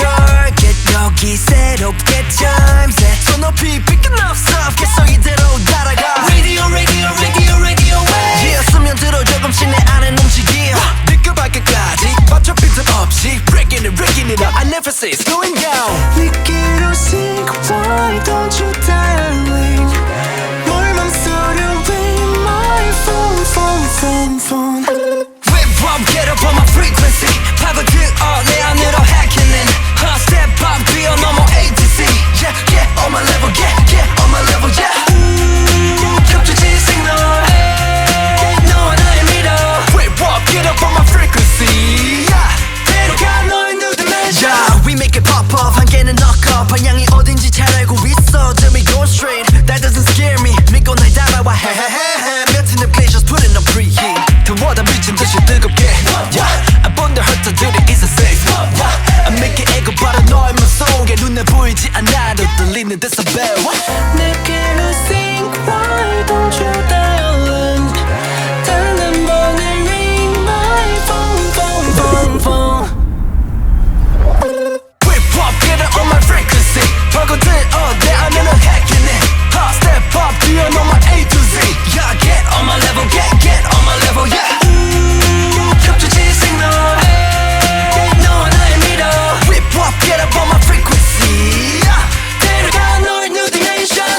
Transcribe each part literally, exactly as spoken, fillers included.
target 여기 새롭게 timeset 손 높이 picking up stuff 계속 이대로 따라가 Radio radio radio radio wave yeah 수면 들어 조금씩 내 안에 움직임 느껴 발끝까지 맞춰 비트 없이 breaking it breaking it up I never say it's going down 느끼로 sink why don't you darling 뭘 맘소리 ring my phone phone phone phone Whip up get up on my frequency 파고들어 내 안으로 hacking in huh, step up 뛰어넘어 A to Z yeah get on my level get get on my level yeah 겹쳐진 signal 너와 나의 middle Whip up get up on my frequency yeah 데려가 너의 new dimension yeah we make it pop off 한 개는 knock up 방향이 어딘지 잘 알고 있어 Then we go straight that doesn't scare me 믿고 날 따라와 헤헤헤헤 몇인의 pleasures putting up preheat 더워다 미친 듯이 뜨겁게 yeah I 본드 흩어들이 is a safe yeah I make it echo 바로 너의 맘 속에 눈에 보이지 않아도 들리는 decibel 내게로 think why don't you darling 단 한 번에 ring my phone phone phone phone Whip up get it on my frequency 파고들어 내 안에는 hacking it huh, step up 뛰어넘어 A to Z yeah get on my level get get on my level yeah 겹쳐진 signal 너와 나의 middle Whip up get up on my frequency yeah 데려가 너의 new dimension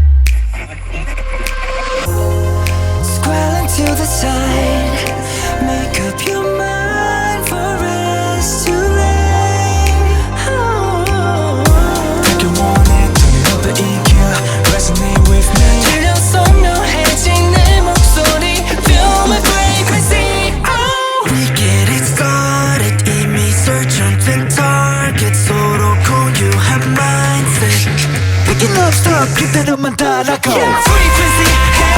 Squalling to the side make up your mind for us to lay oh. Take it one and turn it up the E Q resonate with me 들려 선명해진 내 목소리 feel my frequency oh. We get it started 이미 설정된 target 서로 공유한 mindset Picking up stuff 그대로만 따라가 yeah. Frequency